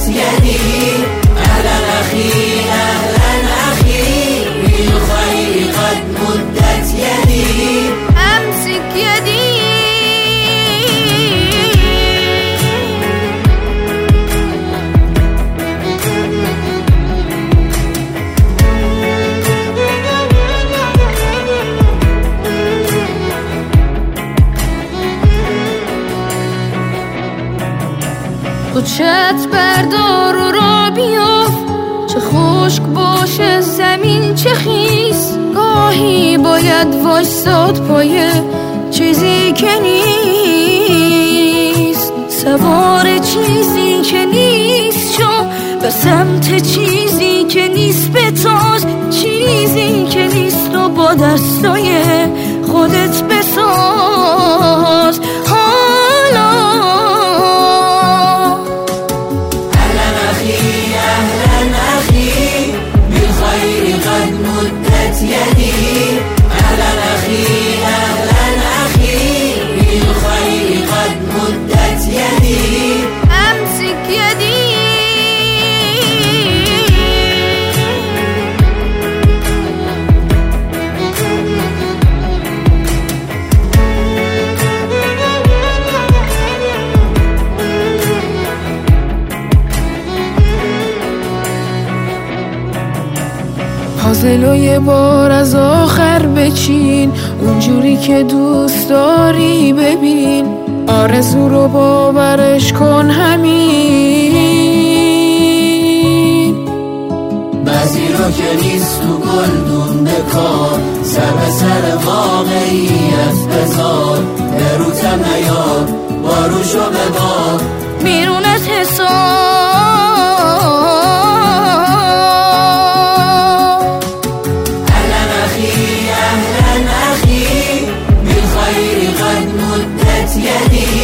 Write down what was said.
مدت يدي. أهلا أخي أهلا أخي بالخير قد مدت يدي. أمسك يدي کوچت بردار و را بیافت، چه خشک باشه زمین چه خیس. گاهی باید وایساد پای چیزی که نیست، سوار چیزی که نیست شو، به سمت چیزی که نیست بتاز. چیزی که نیست و با دستای خودت بساز. يدي. أهلا أخي أهلا أخي بالخير قد مدت يدي. أمسك يدي پازلو یه بار از آخر بچین، اونجوری که دوست داری ببین. آرزو رو باورش کن همین. بعضی رو که نیست تو گلدون بکار، سر به سر واقعیت بذار. به روتم نیار باروشو ببار بیرون از حساب. يدي.